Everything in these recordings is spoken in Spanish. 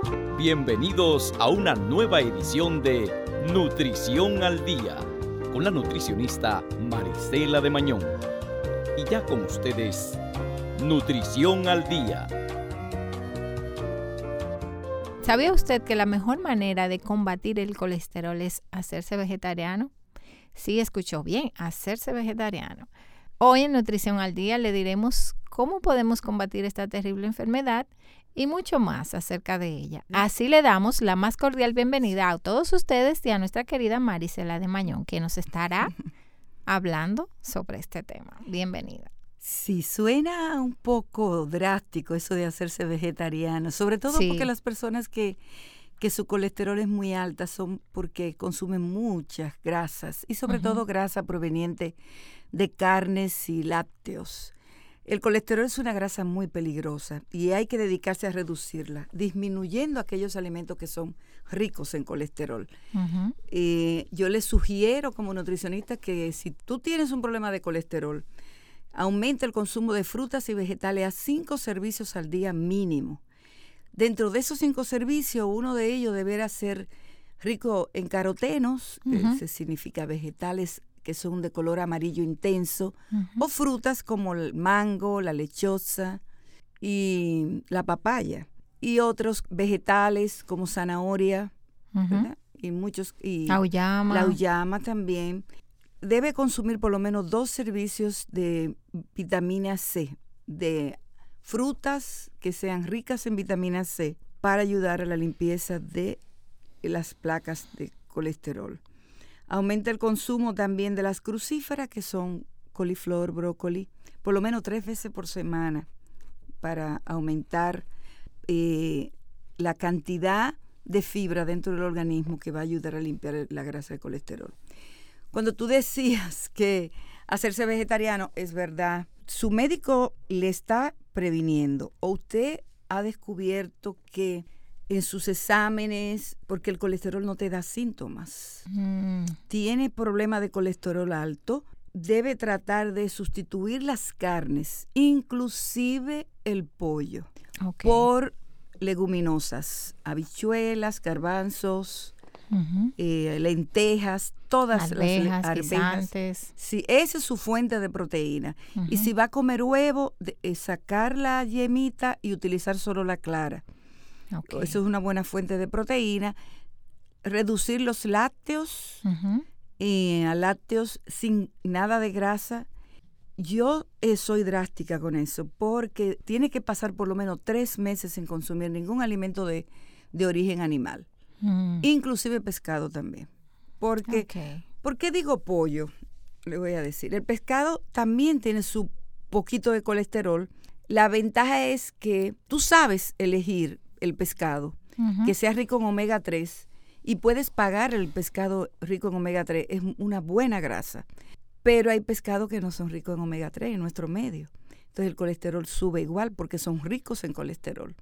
Bienvenidos a una nueva edición de Nutrición al Día, con la nutricionista Marisela de Mañón. Y ya con ustedes, Nutrición al Día. ¿Sabía usted que la mejor manera de combatir el colesterol es hacerse vegetariano? Sí, escuchó bien, hacerse vegetariano. Hoy en Nutrición al Día le diremos cómo podemos combatir esta terrible enfermedad y mucho más acerca de ella. Así le damos la más cordial bienvenida a todos ustedes y a nuestra querida Marisela de Mañón, que nos estará hablando sobre este tema. Bienvenida. Sí, suena un poco drástico eso de hacerse vegetariano, sobre todo porque las personas que su colesterol es muy alta son porque consumen muchas grasas y sobre todo grasa proveniente de carnes y lácteos. El colesterol es una grasa muy peligrosa y hay que dedicarse a reducirla, disminuyendo aquellos alimentos que son ricos en colesterol. Yo les sugiero como nutricionista que si tú tienes un problema de colesterol, aumenta el consumo de frutas y vegetales a 5 servicios al día mínimo. Dentro de esos 5 servicios, uno de ellos deberá ser rico en carotenos, que significa vegetales que son de color amarillo intenso, o frutas como el mango, la lechosa y la papaya, y otros vegetales como zanahoria, ¿verdad? Y la auyama también. Debe consumir por lo menos 2 servicios de vitamina C, de frutas que sean ricas en vitamina C para ayudar a la limpieza de las placas de colesterol. Aumenta el consumo también de las crucíferas, que son coliflor, brócoli, por lo menos 3 veces por semana para aumentar la cantidad de fibra dentro del organismo que va a ayudar a limpiar la grasa de colesterol. Cuando tú decías que hacerse vegetariano, es verdad, su médico le está previniendo o usted ha descubierto que en sus exámenes, porque el colesterol no te da síntomas, tiene problema de colesterol alto, debe tratar de sustituir las carnes, inclusive el pollo, por leguminosas, habichuelas, garbanzos, lentejas, todas arvejas, las arvejas. guisantes. Sí, esa es su fuente de proteína. Y si va a comer huevo, sacar la yemita y utilizar solo la clara. Eso es una buena fuente de proteína. Reducir los lácteos, a lácteos sin nada de grasa. Yo soy drástica con eso porque tiene que pasar por lo menos 3 meses sin consumir ningún alimento de origen animal. Inclusive pescado también. Porque, ¿por qué digo pollo? Le voy a decir. El pescado también tiene su poquito de colesterol. La ventaja es que tú sabes elegir el pescado, que sea rico en omega 3, y puedes pagar el pescado rico en omega 3. Es una buena grasa. Pero hay pescados que no son ricos en omega 3 en nuestro medio. Entonces el colesterol sube igual porque son ricos en colesterol.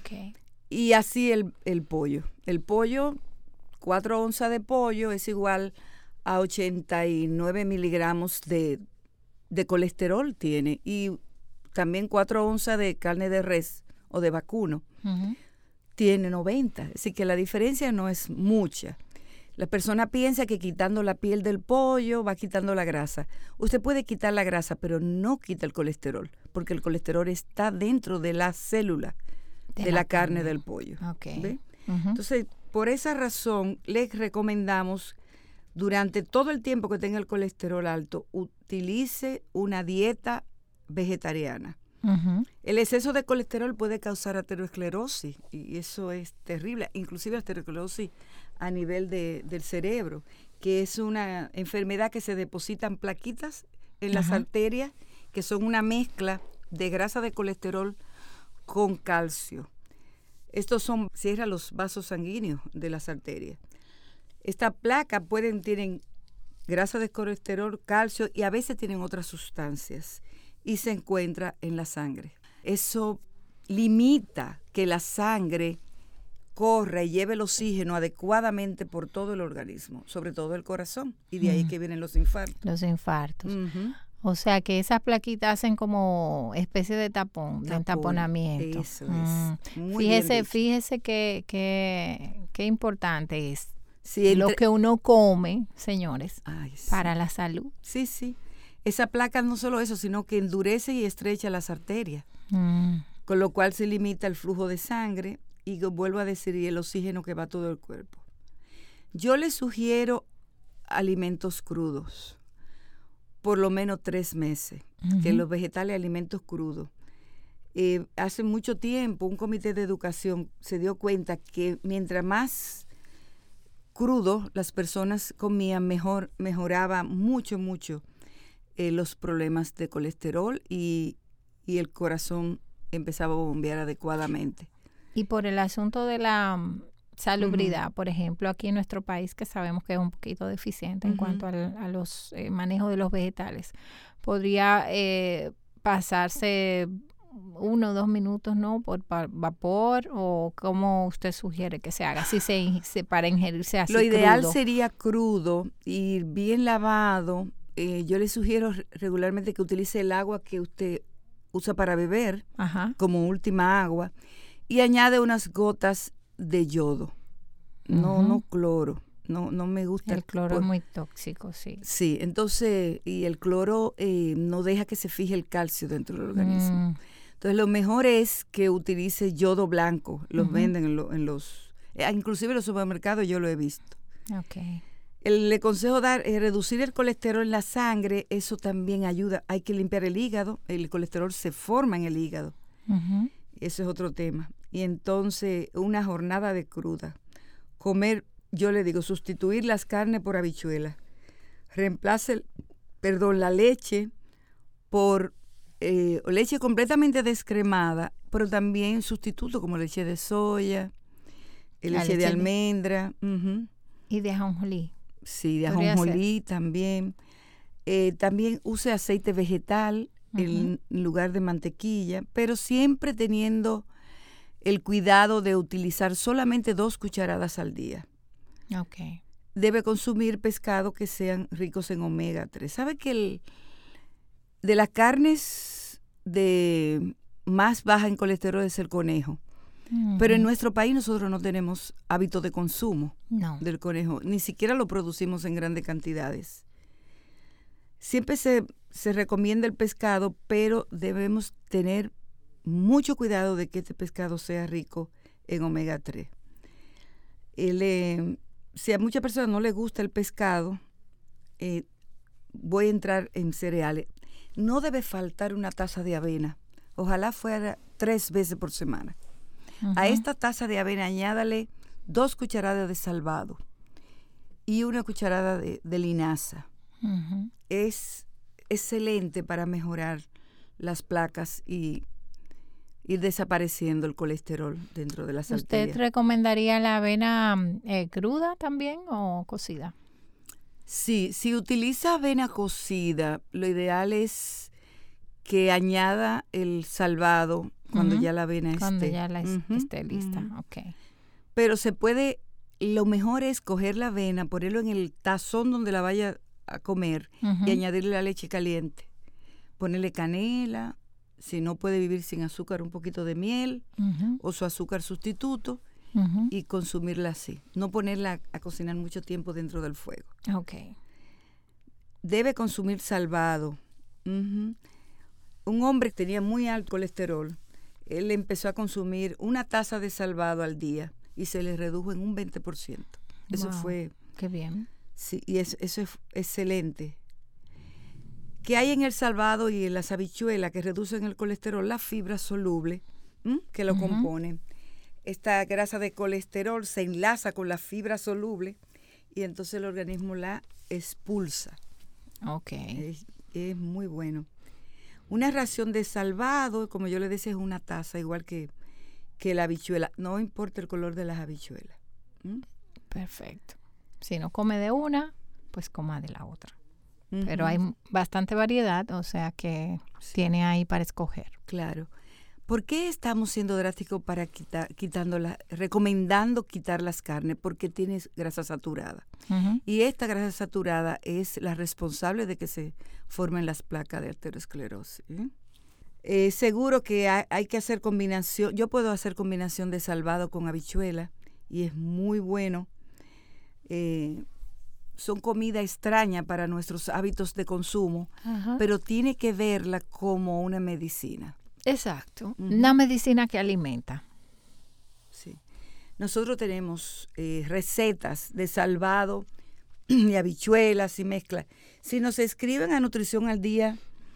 Y así el pollo. El pollo, 4 onzas de pollo es igual a 89 miligramos de colesterol tiene. Y también 4 onzas de carne de res o de vacuno tiene 90. Así que la diferencia no es mucha. La persona piensa que quitando la piel del pollo va quitando la grasa. Usted puede quitar la grasa, pero no quita el colesterol, porque el colesterol está dentro de la célula de la carne del pollo. Entonces, por esa razón, les recomendamos, durante todo el tiempo que tenga el colesterol alto, utilice una dieta vegetariana. El exceso de colesterol puede causar aterosclerosis, y eso es terrible, inclusive aterosclerosis a nivel del cerebro, que es una enfermedad que se depositan plaquitas en las arterias, que son una mezcla de grasa de colesterol con calcio. Estos cierran los vasos sanguíneos de las arterias. Estas placas tienen grasa de colesterol, calcio y a veces tienen otras sustancias y se encuentra en la sangre. Eso limita que la sangre corra y lleve el oxígeno adecuadamente por todo el organismo, sobre todo el corazón, y de ahí que vienen los infartos. Los infartos. O sea que esas plaquitas hacen como especie de tapón, de entaponamiento. Eso es. Muy Fíjese qué importante es sí, lo que uno come, señores, sí. para la salud. Sí, sí. Esa placa no solo eso, sino que endurece y estrecha las arterias, con lo cual se limita el flujo de sangre y vuelvo a decir, y el oxígeno que va a todo el cuerpo. Yo les sugiero alimentos crudos, por lo menos 3 meses, que los vegetales, alimentos crudos. Hace mucho tiempo un comité de educación se dio cuenta que mientras más crudo las personas comían, mejoraba mucho los problemas de colesterol y el corazón empezaba a bombear adecuadamente. Y por el asunto de la salubridad, por ejemplo, aquí en nuestro país, que sabemos que es un poquito deficiente en cuanto a los manejos de los vegetales, podría pasarse 1 o 2 minutos, ¿no? Por vapor, o ¿cómo usted sugiere que se haga? Si para ingerirse así lo ideal crudo. Sería crudo y bien lavado. Yo le sugiero regularmente que utilice el agua que usted usa para beber como última agua y añade unas gotas de yodo, no cloro. No me gusta. El cloro es muy tóxico, sí. Sí, entonces, y el cloro no deja que se fije el calcio dentro del organismo. Entonces, lo mejor es que utilice yodo blanco. Los venden en los... inclusive en los supermercados yo lo he visto. Okay. Le aconsejo reducir el colesterol en la sangre. Eso también ayuda. Hay que limpiar el hígado. El colesterol se forma en el hígado. Eso es otro tema. Y entonces, una jornada de cruda. Comer, yo le digo, sustituir las carnes por habichuelas. Reemplace, la leche por leche completamente descremada, pero también sustituto como leche de soya, leche de almendra. Y de ajonjolí. Sí, de ajonjolí también. También use aceite vegetal en lugar de mantequilla, pero siempre teniendo el cuidado de utilizar solamente 2 cucharadas al día. Okay. Debe consumir pescado que sean ricos en omega 3. ¿Sabe que de las carnes de más baja en colesterol es el conejo? Pero en nuestro país nosotros no tenemos hábito de consumo del conejo, ni siquiera lo producimos en grandes cantidades. Siempre se recomienda el pescado, pero debemos tener mucho cuidado de que este pescado sea rico en omega 3. Si a muchas personas no les gusta el pescado, voy a entrar en cereales. No debe faltar una taza de avena. Ojalá fuera 3 veces por semana. A esta taza de avena añádale 2 cucharadas de salvado y 1 cucharada de linaza. Es excelente para mejorar las placas y ir desapareciendo el colesterol dentro de las arterias. ¿Usted recomendaría la avena cruda también o cocida? Sí, si utiliza avena cocida, lo ideal es que añada el salvado cuando ya la avena esté lista. Okay. Pero lo mejor es coger la avena, ponerlo en el tazón donde la vaya a comer y añadirle la leche caliente. Ponerle canela, si no puede vivir sin azúcar, un poquito de miel o su azúcar sustituto y consumirla así. No ponerla a cocinar mucho tiempo dentro del fuego. Okay. Debe consumir salvado. Un hombre que tenía muy alto colesterol, él empezó a consumir 1 taza de salvado al día y se le redujo en un 20%. Eso fue... ¡Qué bien! Sí, y eso es excelente. ¿Qué hay en el salvado y en las habichuelas que reducen el colesterol? La fibra soluble que lo componen. Esta grasa de colesterol se enlaza con la fibra soluble y entonces el organismo la expulsa. Okay. Es muy bueno. Una ración de salvado, como yo le decía, es 1 taza, igual que la habichuela. No importa el color de las habichuelas. Perfecto. Si no come de una, pues coma de la otra. Pero hay bastante variedad, o sea que tiene ahí para escoger. Claro. ¿Por qué estamos siendo drásticos para recomendando quitar las carnes? Porque tienes grasa saturada. Y esta grasa saturada es la responsable de que se formen las placas de arteriosclerosis. Seguro que hay que hacer combinación. Yo puedo hacer combinación de salvado con habichuela y es muy bueno. Son comida extraña para nuestros hábitos de consumo, pero tiene que verla como una medicina. Exacto, una medicina que alimenta. Sí. Nosotros tenemos recetas de salvado y habichuelas y mezclas. Si nos escriben a Nutrición al Día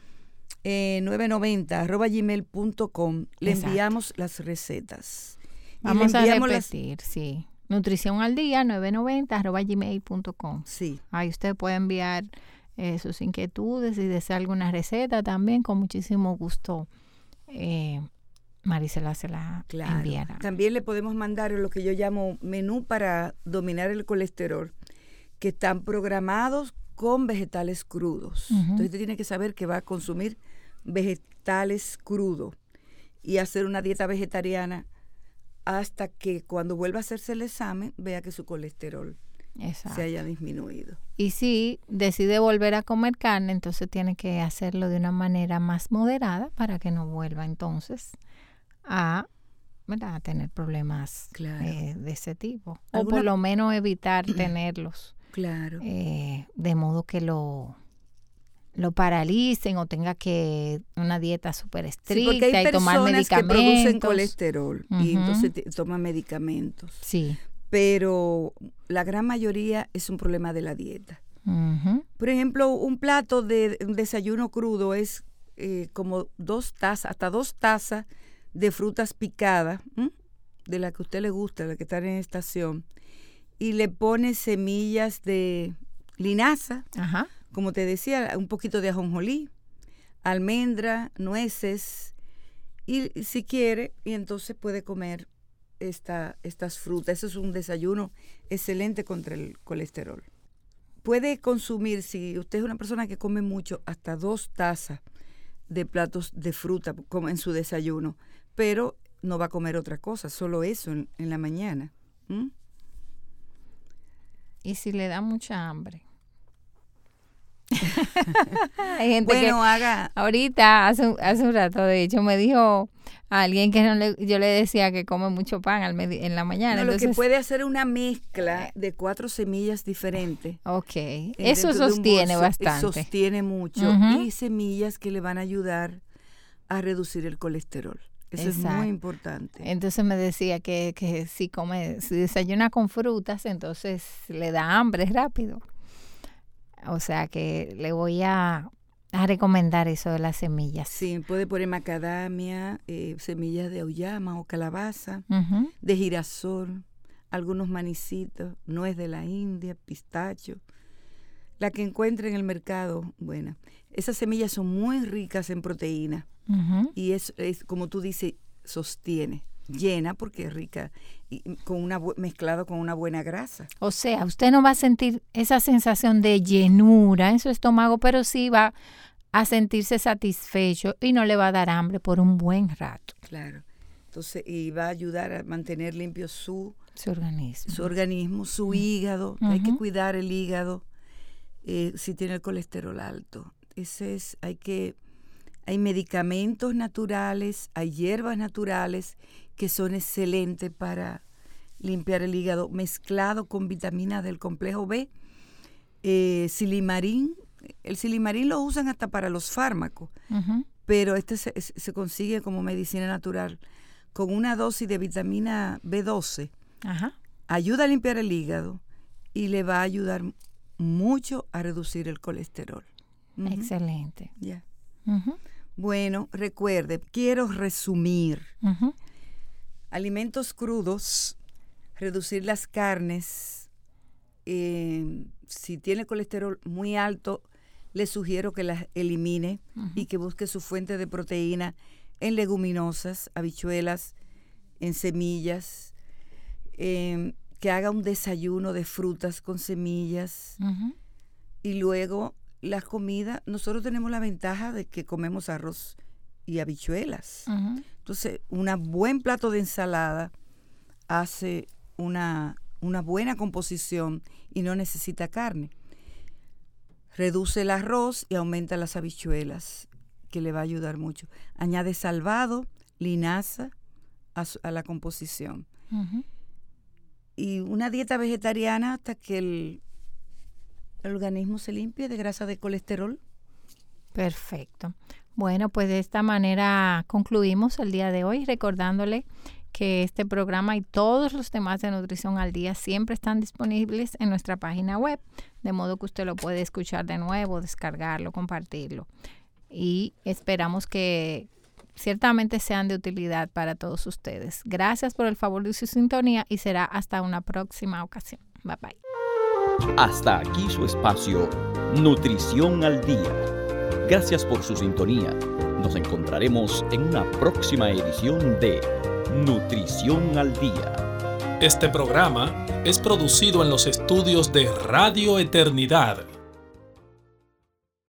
990@gmail.com, le enviamos las recetas. Vamos a repetir, sí. Nutrición al Día 990@gmail.com. Sí. Ahí usted puede enviar sus inquietudes y desea alguna receta también, con muchísimo gusto. Marisela se la enviará. También le podemos mandar lo que yo llamo menú para dominar el colesterol, que están programados con vegetales crudos. Entonces usted tiene que saber que va a consumir vegetales crudos y hacer una dieta vegetariana hasta que cuando vuelva a hacerse el examen vea que su colesterol se haya disminuido. Y si decide volver a comer carne, entonces tiene que hacerlo de una manera más moderada para que no vuelva entonces a tener problemas de ese tipo. O por lo menos evitar tenerlos. Claro. De modo que lo paralicen o tenga que una dieta súper estricta y tomar medicamentos. Que producen colesterol y entonces toman medicamentos. Sí. Pero la gran mayoría es un problema de la dieta. Por ejemplo, un plato de desayuno crudo es como 2 tazas, hasta 2 tazas de frutas picadas, de la que a usted le gusta, la que está en estación, y le pone semillas de linaza, como te decía, un poquito de ajonjolí, almendra, nueces, y si quiere, y entonces puede comer estas frutas. Eso es un desayuno excelente contra el colesterol. Puede consumir, si usted es una persona que come mucho, hasta 2 tazas de platos de fruta como en su desayuno, pero no va a comer otra cosa, solo eso en la mañana. ¿Y si le da mucha hambre? Hay gente ahorita, hace un rato, de hecho, me dijo a alguien que yo le decía que come mucho pan en la mañana. Entonces, lo que puede hacer una mezcla de 4 semillas diferentes. Eso sostiene bastante. Sostiene mucho. Y semillas que le van a ayudar a reducir el colesterol. Eso es muy importante. Entonces me decía que si desayuna con frutas, entonces le da hambre rápido. O sea que le voy a recomendar eso de las semillas. Sí, puede poner macadamia, semillas de auyama o calabaza, de girasol, algunos manicitos, nuez de la India, pistacho. La que encuentre en el mercado, bueno. Esas semillas son muy ricas en proteína. Y es como tú dices, sostiene. Llena porque es rica y mezclado con una buena grasa. O sea, usted no va a sentir esa sensación de llenura en su estómago, pero sí va a sentirse satisfecho y no le va a dar hambre por un buen rato. Claro. Entonces, y va a ayudar a mantener limpio su organismo, su hígado. Hay que cuidar el hígado si tiene el colesterol alto. Hay medicamentos naturales, hay hierbas naturales que son excelentes para limpiar el hígado, mezclado con vitaminas del complejo B, silimarín. El silimarín lo usan hasta para los fármacos, pero se consigue como medicina natural con una dosis de vitamina B12. Ayuda a limpiar el hígado y le va a ayudar mucho a reducir el colesterol. Excelente. Ya. Bueno, recuerde, quiero resumir. Alimentos crudos, reducir las carnes. Si tiene colesterol muy alto, le sugiero que las elimine y que busque su fuente de proteína en leguminosas, habichuelas, en semillas, que haga un desayuno de frutas con semillas y luego las comidas. Nosotros tenemos la ventaja de que comemos arroz y habichuelas. Uh-huh. Entonces, un buen plato de ensalada hace una buena composición y no necesita carne. Reduce el arroz y aumenta las habichuelas, que le va a ayudar mucho. Añade salvado, linaza a la composición. Uh-huh. Y una dieta vegetariana hasta que el organismo se limpie de grasa de colesterol. Perfecto. Bueno, pues de esta manera concluimos el día de hoy, recordándole que este programa y todos los temas de Nutrición al Día siempre están disponibles en nuestra página web, de modo que usted lo puede escuchar de nuevo, descargarlo, compartirlo. Y esperamos que ciertamente sean de utilidad para todos ustedes. Gracias por el favor de su sintonía y será hasta una próxima ocasión. Bye bye. Hasta aquí su espacio Nutrición al Día. Gracias por su sintonía. Nos encontraremos en una próxima edición de Nutrición al Día. Este programa es producido en los estudios de Radio Eternidad